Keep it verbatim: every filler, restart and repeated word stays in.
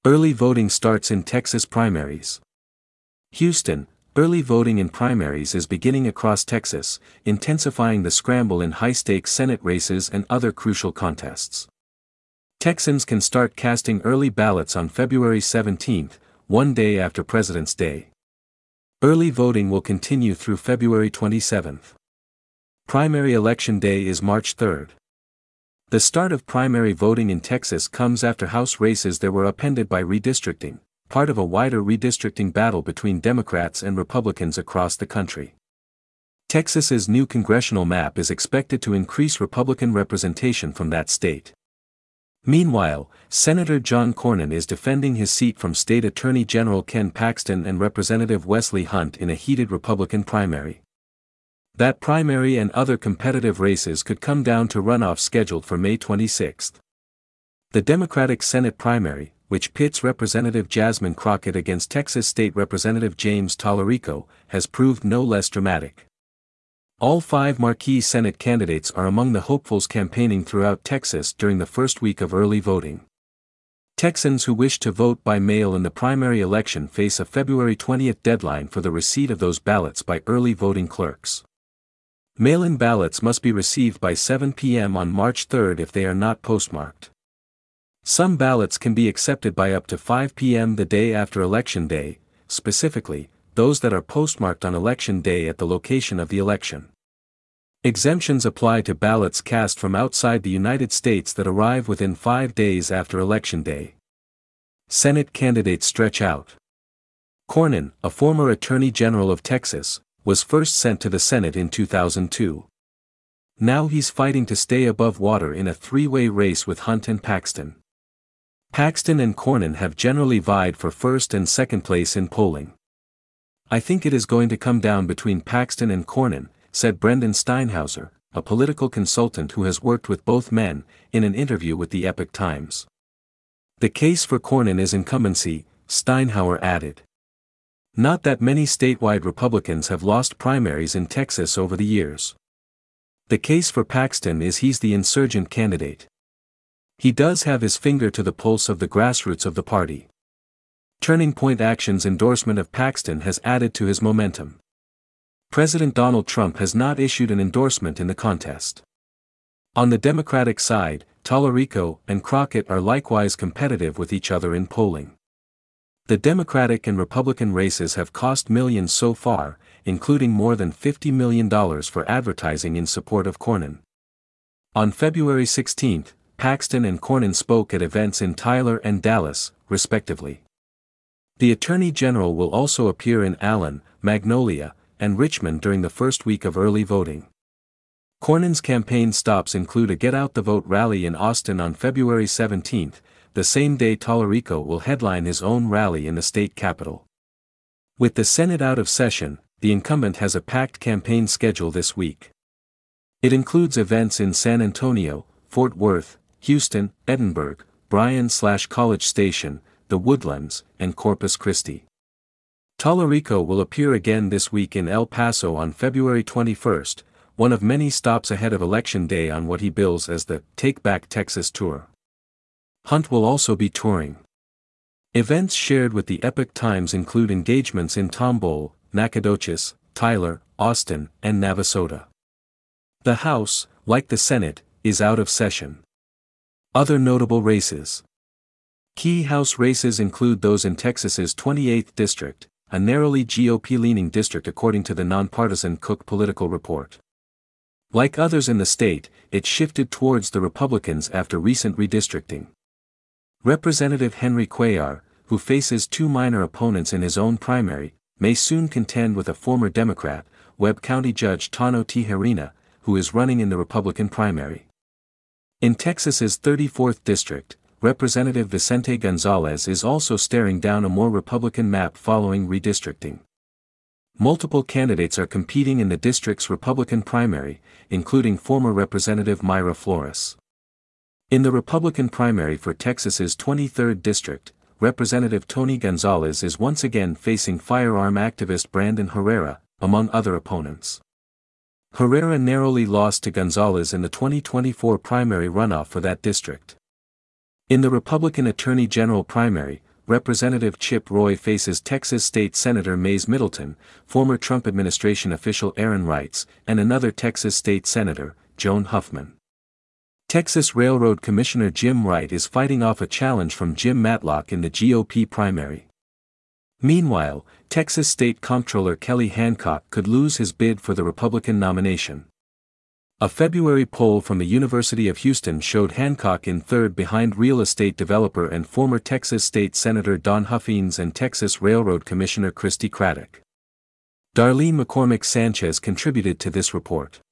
Early voting starts in Texas primaries. Houston, early voting in primaries is beginning across Texas, intensifying the scramble in high-stakes Senate races and other crucial contests. Texans can start casting early ballots on February seventeenth, one day after President's Day. Early voting will continue through February twenty-seventh. Primary election day is March third. The start of primary voting in Texas comes after House races that were upended by redistricting, part of a wider redistricting battle between Democrats and Republicans across the country. Texas's new congressional map is expected to increase Republican representation from that state. Meanwhile, Senator John Cornyn is defending his seat from State Attorney General Ken Paxton and Representative Wesley Hunt in a heated Republican primary. That primary and other competitive races could come down to runoffs scheduled for May twenty-sixth. The Democratic Senate primary, which pits Representative Jasmine Crockett against Texas State Representative James Tallarico, has proved no less dramatic. All five marquee Senate candidates are among the hopefuls campaigning throughout Texas during the first week of early voting. Texans who wish to vote by mail in the primary election face a February twentieth deadline for the receipt of those ballots by early voting clerks. Mail-in ballots must be received by seven p m on March third if they are not postmarked. Some ballots can be accepted by up to five p m the day after Election Day, specifically, those that are postmarked on Election Day at the location of the election. Exemptions apply to ballots cast from outside the United States that arrive within five days after Election Day. Senate candidates stretch out. Cornyn, a former Attorney General of Texas, was first sent to the Senate in two thousand two. Now he's fighting to stay above water in a three-way race with Hunt and Paxton. Paxton and Cornyn have generally vied for first and second place in polling. "I think it is going to come down between Paxton and Cornyn," said Brendan Steinhauser, a political consultant who has worked with both men, in an interview with the Epoch Times. "The case for Cornyn is incumbency," Steinhauer added. "Not that many statewide Republicans have lost primaries in Texas over the years. The case for Paxton is he's the insurgent candidate. He does have his finger to the pulse of the grassroots of the party." Turning Point Action's endorsement of Paxton has added to his momentum. President Donald Trump has not issued an endorsement in the contest. On the Democratic side, Tallarico and Crockett are likewise competitive with each other in polling. The Democratic and Republican races have cost millions so far, including more than fifty million dollars for advertising in support of Cornyn. On February sixteenth, Paxton and Cornyn spoke at events in Tyler and Dallas, respectively. The Attorney General will also appear in Allen, Magnolia, and Richmond during the first week of early voting. Cornyn's campaign stops include a Get Out the Vote rally in Austin on February seventeenth, the same day Tallarico will headline his own rally in the state capital. With the Senate out of session, the incumbent has a packed campaign schedule this week. It includes events in San Antonio, Fort Worth, Houston, Edinburgh, Bryan/College Station, The Woodlands, and Corpus Christi. Tallarico will appear again this week in El Paso on February twenty-first, one of many stops ahead of Election Day on what he bills as the Take Back Texas Tour. Hunt will also be touring. Events shared with the Epoch Times include engagements in Tomball, Nacogdoches, Tyler, Austin, and Navasota. The House, like the Senate, is out of session. Other notable races. Key House races include those in Texas's twenty-eighth District, a narrowly G O P-leaning district according to the nonpartisan Cook Political Report. Like others in the state, it shifted towards the Republicans after recent redistricting. Representative Henry Cuellar, who faces two minor opponents in his own primary, may soon contend with a former Democrat, Webb County Judge Tano Tijerina, who is running in the Republican primary. In Texas's thirty-fourth District, Representative Vicente Gonzalez is also staring down a more Republican map following redistricting. Multiple candidates are competing in the district's Republican primary, including former Representative Myra Flores. In the Republican primary for Texas's twenty-third District, Representative Tony Gonzalez is once again facing firearm activist Brandon Herrera, among other opponents. Herrera narrowly lost to Gonzalez in the twenty twenty-four primary runoff for that district. In the Republican Attorney General primary, Representative Chip Roy faces Texas State Senator Mays Middleton, former Trump administration official Aaron Reitz, and another Texas State Senator, Joan Huffman. Texas Railroad Commissioner Jim Wright is fighting off a challenge from Jim Matlock in the G O P primary. Meanwhile, Texas State Comptroller Kelly Hancock could lose his bid for the Republican nomination. A February poll from the University of Houston showed Hancock in third behind real estate developer and former Texas State Senator Don Huffines and Texas Railroad Commissioner Christy Craddock. Darlene McCormick Sanchez contributed to this report.